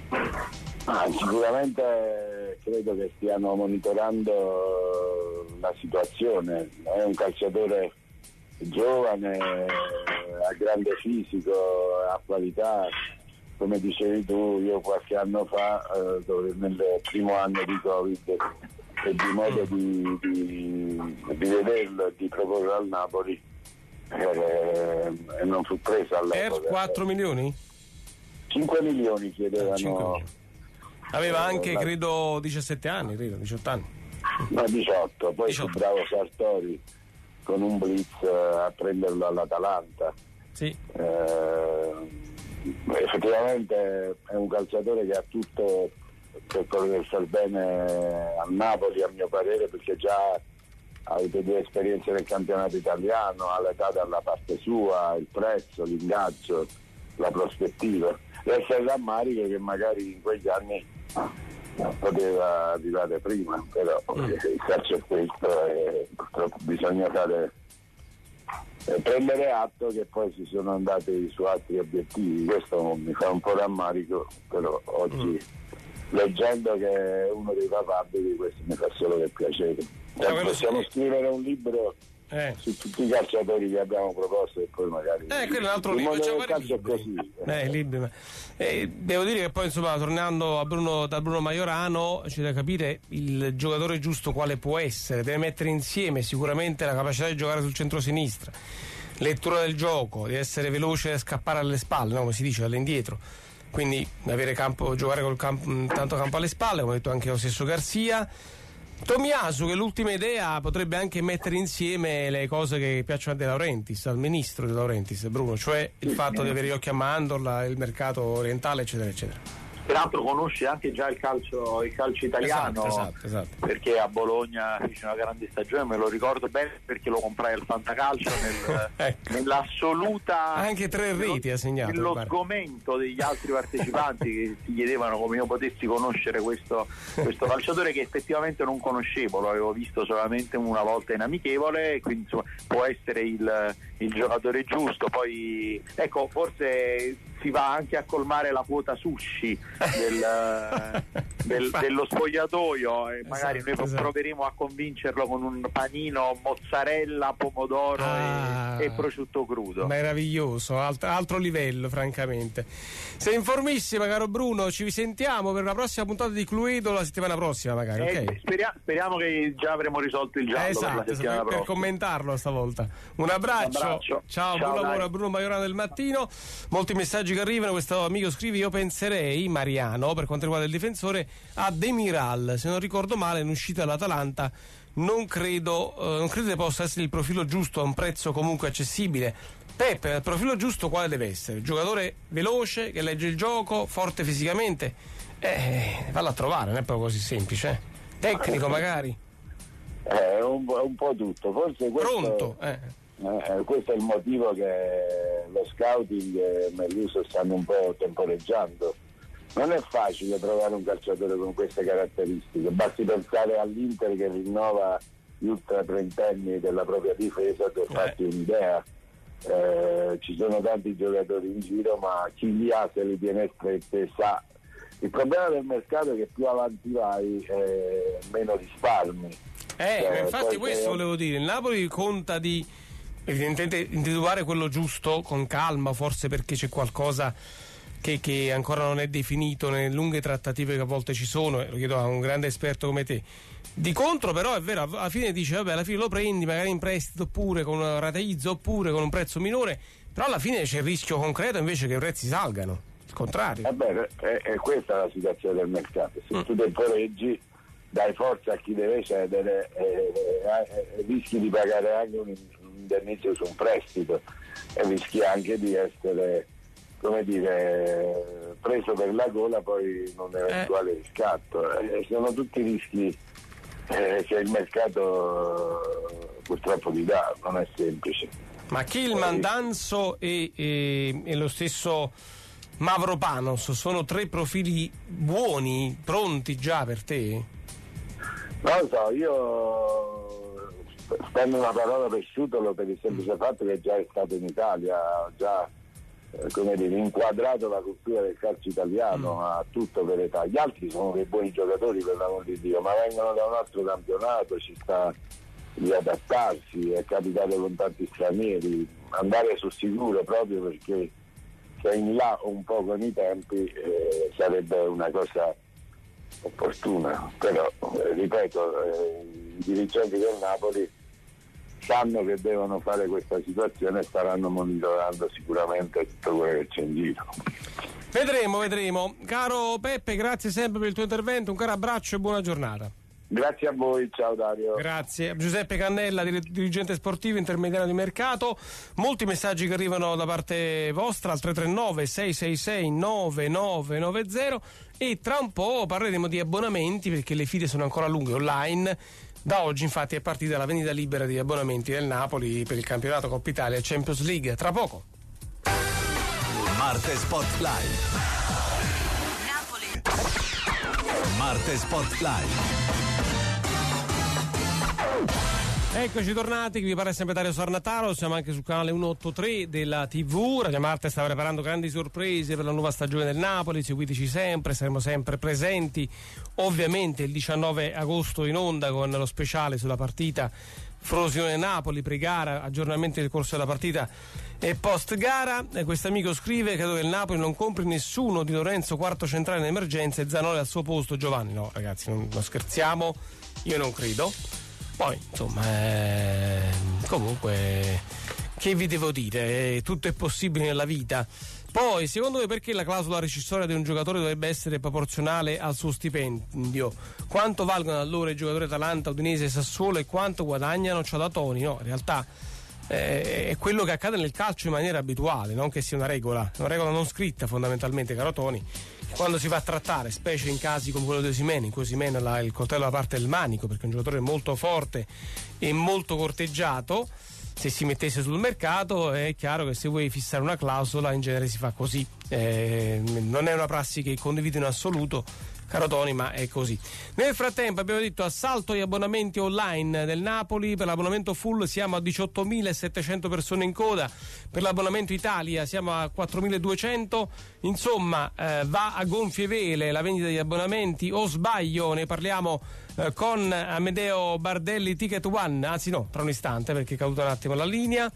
Ah, sicuramente credo che stiano monitorando la situazione. È un calciatore giovane, ha grande fisico, ha qualità. Come dicevi tu, io qualche anno fa, eh, dove nel primo anno di Covid, ebbi modo di, di, di vederlo e di proporre al Napoli eh, e non fu presa all'epoca. Per quattro milioni? cinque milioni chiedevano. Ah, cinque milioni. Aveva anche, la... credo, diciassette anni, credo, diciotto anni. No, diciotto, poi diciotto. Fu bravo Sartori con un blitz a prenderlo all'Atalanta. Sì. Eh, effettivamente è un calciatore che ha tutto per poter far bene al Napoli a mio parere, perché già ha avuto due esperienze nel campionato italiano, ha l'età dalla parte sua, il prezzo, l'ingaggio, la prospettiva. Resta il rammarico che magari in quegli anni poteva arrivare prima, però mm. il calcio è questo e purtroppo bisogna fare prendere atto che poi si sono andati su altri obiettivi. Questo mi fa un po' rammarico, però oggi mm. leggendo che è uno dei papabili, questo mi fa solo che piacere. Cioè, possiamo sì. scrivere un libro eh. su tutti i calciatori che abbiamo proposto e poi magari eh, quello è un altro libro, il calcio è così. Eh, libri. Eh, devo dire che poi insomma tornando a Bruno, da Bruno Majorano c'è da capire il giocatore giusto quale può essere, deve mettere insieme sicuramente la capacità di giocare sul centro-sinistra, lettura del gioco, di essere veloce e scappare alle spalle, no? Come si dice, all'indietro, quindi avere campo, giocare col campo, tanto campo alle spalle, come ha detto anche lo stesso Garcia. Tomiasu, che l'ultima idea potrebbe anche mettere insieme le cose che piacciono a De Laurentiis, al ministro De Laurentiis, Bruno, cioè il fatto di avere gli occhi a mandorla, il mercato orientale, eccetera, eccetera. peraltro conosce anche già il calcio, il calcio italiano, esatto, esatto, esatto. perché a Bologna fece una grande stagione, me lo ricordo bene perché lo comprai al Fantacalcio nel, ecco. nell'assoluta, anche tre reti ha segnato, nello sgomento degli altri partecipanti che si chiedevano come io potessi conoscere questo, questo calciatore che effettivamente non conoscevo, lo avevo visto solamente una volta in amichevole, quindi insomma, può essere il, il giocatore giusto. Poi ecco, forse si va anche a colmare la quota sushi del, del, dello spogliatoio e magari esatto, noi esatto. proveremo a convincerlo con un panino mozzarella, pomodoro ah, e, e prosciutto crudo. Meraviglioso, alt- altro livello francamente. Sei informissima, caro Bruno, ci risentiamo per una prossima puntata di Cluedo la settimana prossima magari, eh, ok? Speria- speriamo che già avremo risolto il giallo esatto, per la settimana per, per commentarlo stavolta. Un abbraccio, Un abbraccio. ciao, Ciao, buon lavoro dai. a Bruno Maiorano del Mattino. Molti messaggi che arrivano. Questo amico scrive: io penserei, Mariano, per quanto riguarda il difensore, a Demiral, se non ricordo male in uscita dall'Atalanta. Non credo eh, non credo che possa essere il profilo giusto a un prezzo comunque accessibile. Peppe, il profilo giusto quale deve essere? Giocatore veloce, che legge il gioco, forte fisicamente, eh, fallo a trovare, non è proprio così semplice, eh. Tecnico magari, è un, un po' tutto, forse questo, pronto, eh. Eh, questo è il motivo che lo scouting e Merluso stanno un po' temporeggiando. Non è facile trovare un calciatore con queste caratteristiche, basti pensare all'Inter che rinnova gli ultra trentenni della propria difesa per farti un'idea. Eh, ci sono tanti giocatori in giro, ma chi li ha, se li tiene strette, sa. Il problema del mercato è che più avanti vai eh, meno risparmi. Eh, cioè, infatti questo che... volevo dire, il Napoli conta di evidentemente individuare quello giusto con calma, forse perché c'è qualcosa che, che ancora non è definito nelle lunghe trattative che a volte ci sono, e lo chiedo a un grande esperto come te. Di contro però è vero, alla fine dice vabbè, alla fine lo prendi magari in prestito oppure con un rateizzo oppure con un prezzo minore, però alla fine c'è il rischio concreto invece che i prezzi salgano, il contrario. Eh beh, è, è questa la situazione del mercato, se mm. tu temporeggi, dai forza a chi deve cedere e eh, eh, rischi di pagare anche un indennizzo su un prestito e rischi anche di essere, come dire, preso per la gola poi in un eventuale eh. riscatto. Eh, sono tutti rischi eh, che il mercato purtroppo ti dà, non è semplice. Ma Kilman, Danso e, e, e lo stesso Mavropanos sono tre profili buoni, pronti già per te? Non lo so, io spendo una parola per Sciutolo per il semplice fatto che già è stato in Italia, ha già eh, come dire, inquadrato la cultura del calcio italiano, mm. ha tutto per età. Gli altri sono dei buoni giocatori, per l'amor di Dio, ma vengono da un altro campionato, ci sta di adattarsi, è capitato con tanti stranieri, andare sul sicuro proprio perché se in là un po' con i tempi eh, sarebbe una cosa opportuna, però eh, ripeto, eh, i dirigenti del Napoli sanno che devono fare questa situazione e staranno monitorando sicuramente tutto quello che c'è in giro. Vedremo, vedremo. Caro Peppe, grazie sempre per il tuo intervento, un caro abbraccio e buona giornata. Grazie a voi, ciao Dario. Grazie. Giuseppe Cannella, dirigente sportivo, intermediario di mercato. Molti messaggi che arrivano da parte vostra al tre tre nove sei sei sei nove nove nove zero e tra un po' parleremo di abbonamenti perché le file sono ancora lunghe online. Da oggi infatti è partita la vendita libera di abbonamenti del Napoli per il campionato Coppa Italia e Champions League. Tra poco. Marte Spotlight. Napoli. Marte Spotlight. Eccoci tornati, qui vi parla sempre Dario Sarnataro, siamo anche sul canale centoottantatré della tivù. Radio Marte sta preparando grandi sorprese per la nuova stagione del Napoli, seguiteci sempre, saremo sempre presenti. Ovviamente il diciannove agosto in onda con lo speciale sulla partita Frosinone-Napoli, pre-gara, aggiornamenti del corso della partita e post-gara. E questo amico scrive: credo che il Napoli non compri nessuno di Lorenzo, quarto centrale in emergenza, e Zanoli al suo posto. Giovanni, no ragazzi, non, non scherziamo, io non credo. Poi, insomma, eh, comunque, che vi devo dire? Eh, tutto è possibile nella vita. Poi, secondo voi, perché la clausola rescissoria di un giocatore dovrebbe essere proporzionale al suo stipendio? Quanto valgono allora i giocatori Atalanta, Udinese e Sassuolo e quanto guadagnano? C'ha da Toni? No, in realtà eh, è quello che accade nel calcio in maniera abituale, non che sia una regola, una regola non scritta fondamentalmente, caro Tony. Quando si va a trattare, specie in casi come quello di Osimhen, in cui Osimhen ha il coltello alla parte del manico perché è un giocatore molto forte e molto corteggiato, se si mettesse sul mercato è chiaro che se vuoi fissare una clausola in genere si fa così, eh, non è una prassi che condivido in assoluto, caro Tony, ma è così. Nel frattempo abbiamo detto assalto agli abbonamenti online del Napoli. Per l'abbonamento full siamo a diciottomilasettecento persone in coda, per l'abbonamento Italia siamo a quattromiladuecento. Insomma, eh, va a gonfie vele la vendita degli abbonamenti, o sbaglio? Ne parliamo eh, con Amedeo Bardelli, Ticket One, anzi no, tra un istante perché è caduta un attimo la linea.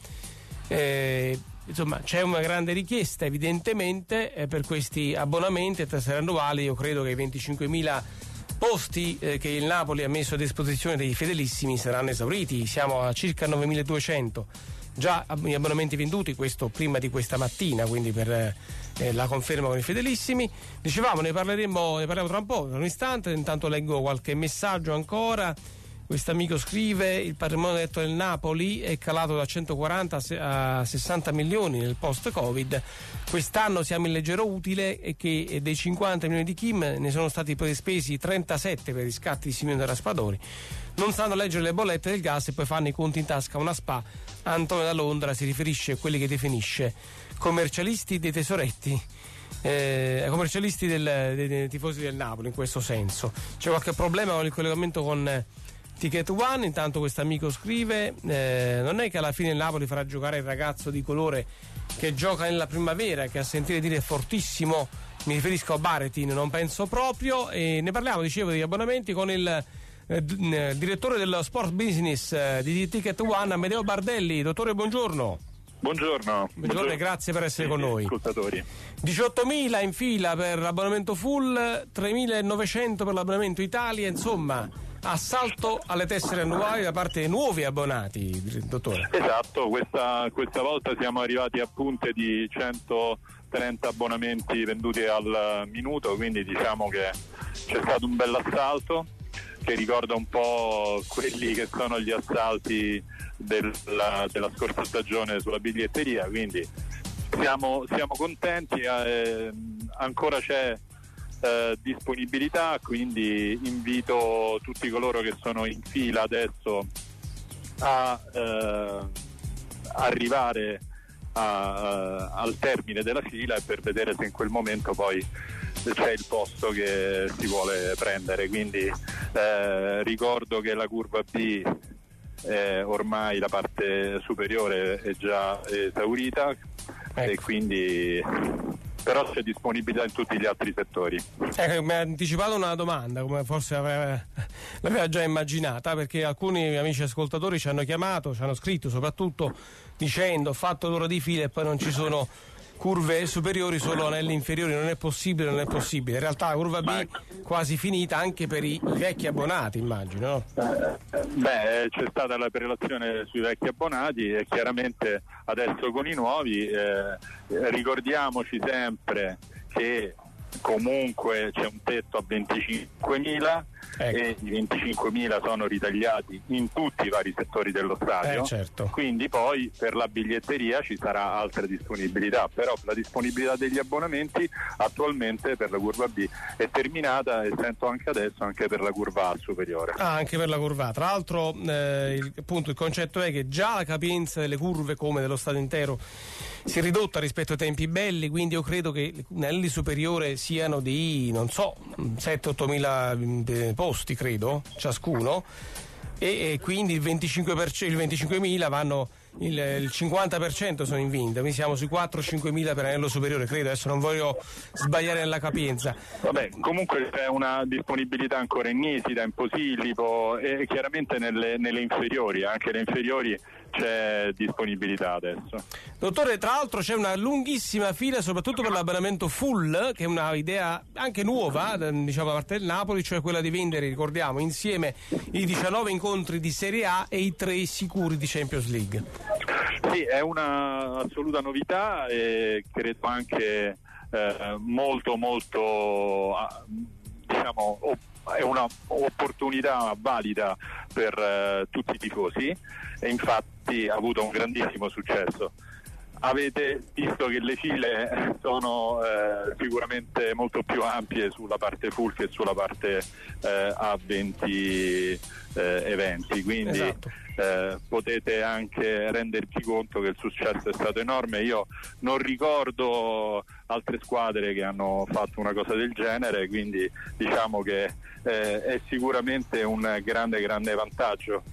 eh, Insomma, c'è una grande richiesta evidentemente eh, per questi abbonamenti a tessere annuali. Io credo che i venticinquemila posti eh, che il Napoli ha messo a disposizione dei fedelissimi saranno esauriti. Siamo a circa novemiladuecento già gli abbonamenti venduti, questo prima di questa mattina, quindi per eh, la conferma con i fedelissimi. Dicevamo, ne parleremo, ne parliamo tra un po', tra un istante. Intanto leggo qualche messaggio ancora. Quest'amico scrive: il patrimonio netto del Napoli è calato da centoquaranta a sessanta milioni nel post-Covid. Quest'anno siamo in leggero utile e che dei cinquanta milioni di Kim ne sono stati spesi trentasette per i riscatti di Simeone e Raspadori. Non sanno leggere le bollette del gas e poi fanno i conti in tasca a una spa. Antonio da Londra si riferisce a quelli che definisce commercialisti dei tesoretti. Eh, commercialisti del, dei, dei tifosi del Napoli, in questo senso. C'è qualche problema con il collegamento con eh, Ticket One. Intanto questo amico scrive: eh, non è che alla fine il Napoli farà giocare il ragazzo di colore che gioca nella primavera, che a sentire dire è fortissimo, mi riferisco a Baretin, non penso proprio. E ne parliamo, dicevo, degli abbonamenti con il eh, d- direttore dello sport business eh, di Ticket One, Amedeo Bardelli. Dottore, buongiorno. Buongiorno. Buongiorno e grazie per essere sì, con noi. Ascoltatori. diciottomila in fila per l'abbonamento full, tremilanovecento per l'abbonamento Italia, insomma, assalto alle tessere annuali da parte dei nuovi abbonati, dottore. Esatto, questa, questa volta siamo arrivati a punte di centotrenta abbonamenti venduti al minuto, quindi diciamo che c'è stato un bel assalto che ricorda un po' quelli che sono gli assalti della, della scorsa stagione sulla biglietteria, quindi siamo, siamo contenti, eh, ancora c'è eh, disponibilità, quindi invito tutti coloro che sono in fila adesso a eh, arrivare a, al termine della fila e per vedere se in quel momento poi c'è il posto che si vuole prendere. Quindi eh, ricordo che la curva B eh, ormai la parte superiore è già esaurita, ecco. E quindi però c'è disponibilità in tutti gli altri settori. Ecco, mi ha anticipato una domanda, come forse aveva, l'aveva già immaginata, perché alcuni amici ascoltatori ci hanno chiamato, ci hanno scritto soprattutto dicendo: ho fatto l'ora di fila e poi non ci sono curve superiori, solo anelli inferiori, non è possibile, non è possibile. In realtà la curva B quasi finita anche per i, i vecchi abbonati, immagino, no? Beh, c'è stata la prelazione sui vecchi abbonati e chiaramente adesso con i nuovi eh, ricordiamoci sempre che comunque c'è un tetto a venticinquemila, ecco. E i venticinquemila sono ritagliati in tutti i vari settori dello stadio, eh, certo. Quindi poi per la biglietteria ci sarà altra disponibilità, però la disponibilità degli abbonamenti attualmente per la curva B è terminata e sento anche adesso anche per la curva A superiore. Ah, anche per la curva A. Tra l'altro eh, il, appunto, il concetto è che già la capienza delle curve come dello stadio intero si è ridotta rispetto ai tempi belli, quindi io credo che i anelli superiori siano di, non so, sette otto mila posti, credo, ciascuno, e, e quindi il venticinque per cento, il venticinquemila vanno, il, il cinquanta per cento sono in vendita, quindi siamo sui quattro cinque mila per anello superiore, credo, adesso non voglio sbagliare nella capienza. Vabbè, comunque c'è una disponibilità ancora in Nisida, in Posillipo e chiaramente nelle, nelle inferiori, anche le inferiori c'è disponibilità adesso. Dottore, tra l'altro c'è una lunghissima fila soprattutto per l'abbonamento full, che è una idea anche nuova, diciamo, da parte del Napoli, cioè quella di vendere, ricordiamo, insieme i diciannove incontri di Serie A e i tre sicuri di Champions League. Sì, è una assoluta novità e credo anche eh, molto molto diciamo è un'opportunità valida per eh, tutti i tifosi e infatti ha avuto un grandissimo successo. Avete visto che le file sono eh, sicuramente molto più ampie sulla parte full che sulla parte eh, a venti eh, eventi, quindi esatto. eh, potete anche rendervi conto che il successo è stato enorme. Io non ricordo altre squadre che hanno fatto una cosa del genere, quindi diciamo che eh, è sicuramente un grande grande vantaggio.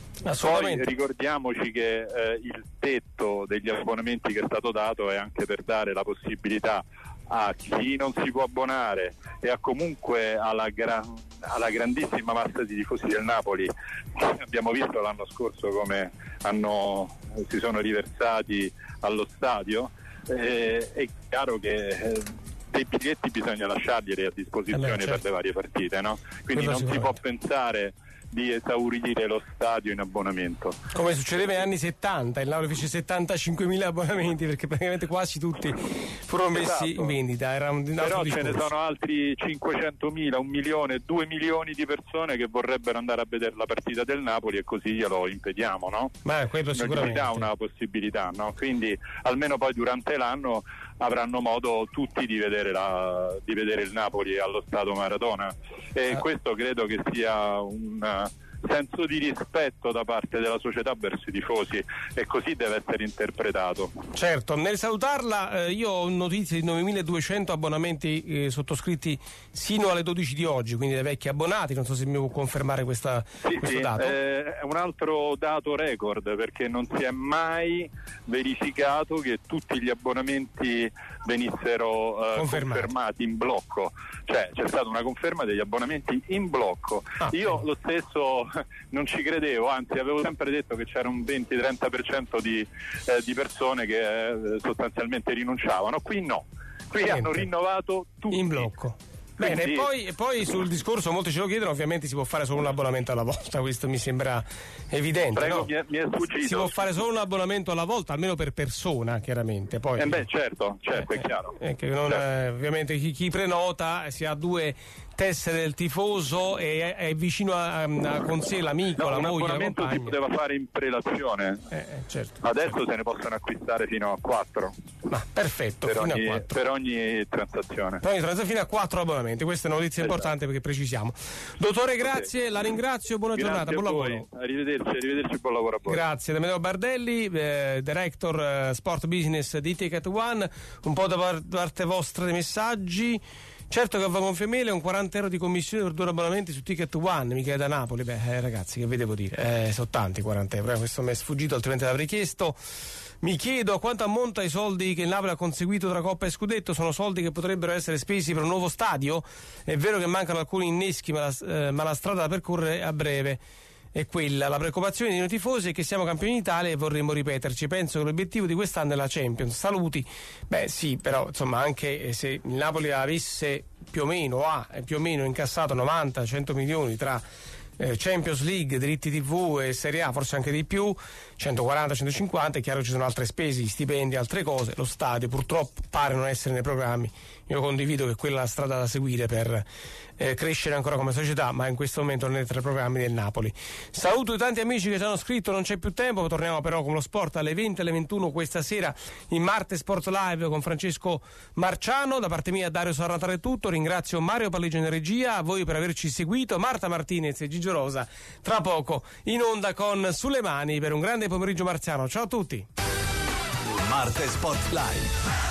Poi ricordiamoci che eh, il tetto degli abbonamenti che è stato dato è anche per dare la possibilità a chi non si può abbonare e a comunque alla, gra- alla grandissima massa di tifosi del Napoli. Abbiamo visto l'anno scorso come hanno, si sono riversati allo stadio, eh, è chiaro che eh, dei biglietti bisogna lasciarli a disposizione eh beh, certo. per le varie partite, no? Quindi Quello non si può pensare di esaurire lo stadio in abbonamento. Come succedeva negli anni settanta, il Napoli fece settantacinquemila abbonamenti perché praticamente quasi tutti furono messi esatto. in vendita. Era un, un Però ce discorso. Ne sono altri cinquecentomila, un milione, due milioni di persone che vorrebbero andare a vedere la partita del Napoli e così glielo impediamo, no? Ma quello sicuramente. Non ci dà una possibilità, no? Quindi almeno poi durante l'anno avranno modo tutti di vedere, la, di vedere il Napoli allo Stadio Maradona e ah. questo credo che sia un senso di rispetto da parte della società verso i tifosi e così deve essere interpretato. Certo, nel salutarla eh, io ho notizie di novemiladuecento abbonamenti eh, sottoscritti sino alle dodici di oggi, quindi dei vecchi abbonati, non so se mi può confermare questa, sì, questo sì, dato. Eh, è un altro dato record perché non si è mai verificato che tutti gli abbonamenti venissero eh, confermati. confermati in blocco, cioè c'è stata una conferma degli abbonamenti in blocco. Ah, io sì. lo stesso non ci credevo, anzi avevo sempre detto che c'era un venti-trenta per cento di, eh, di persone che eh, sostanzialmente rinunciavano. Qui no, qui Niente. hanno rinnovato tutti in blocco. Bene, Quindi... e poi, e poi sul discorso, molti ce lo chiedono, ovviamente si può fare solo un abbonamento alla volta, questo mi sembra evidente. Prego, no? mi, è, mi è sfuggito. Si può fare solo un abbonamento alla volta, almeno per persona, chiaramente. Poi, eh beh, certo, certo, eh, è chiaro. Eh, che non, certo. eh, ovviamente chi, chi prenota si ha due tessere del tifoso e è, è vicino a, a con sé l'amico, no, la moglie, la l'abbonamento compagna. si poteva fare in prelazione. Eh, eh, certo, Adesso certo. se ne possono acquistare fino a quattro. Ma perfetto, per fino ogni, a quattro. per ogni transazione. Per ogni transazione fino a quattro abbonamenti. Questa è una notizia esatto. importante perché precisiamo. Dottore, grazie, okay. la ringrazio, buona grazie giornata, buon lavoro. Voi. Arrivederci, arrivederci, buon lavoro a voi. Grazie, da Amedeo Bardelli, eh, Director eh, Sport Business di Ticket One. Un po' da parte vostra dei messaggi. Certo che a Vagon Femele un quaranta euro di commissione per due abbonamenti su Ticket One, Michele da Napoli. Beh, eh, ragazzi, che vi devo dire? Eh, sono tanti quaranta euro, eh, questo mi è sfuggito, altrimenti l'avrei chiesto. Mi chiedo a quanto ammonta i soldi che il Napoli ha conseguito tra Coppa e Scudetto. Sono soldi che potrebbero essere spesi per un nuovo stadio? È vero che mancano alcuni inneschi, ma la, eh, ma la strada da percorrere a breve è quella. La preoccupazione di noi tifosi è che siamo campioni d'Italia e vorremmo ripeterci. Penso che l'obiettivo di quest'anno è la Champions. Saluti. Beh sì, però insomma anche se il Napoli avesse più o meno ha più o meno incassato novanta cento milioni tra eh, Champions League, diritti tivù e Serie A, forse anche di più, centoquaranta centocinquanta, è chiaro che ci sono altre spese, stipendi, altre cose. Lo stadio purtroppo pare non essere nei programmi. Io condivido che quella è la strada da seguire per eh, crescere ancora come società, ma in questo momento non è tra i programmi del Napoli. Saluto i tanti amici che ci hanno scritto, non c'è più tempo, torniamo però con lo sport alle venti e alle ventuno questa sera in Marte Sport Live con Francesco Marciano. Da parte mia Dario Sarnataro è tutto, ringrazio Mario Palligiano in regia, a voi per averci seguito, Marta Martinez e Gigio Rosa tra poco in onda con Sulle Mani per un grande pomeriggio marziano. Ciao a tutti. Marte Sport Live.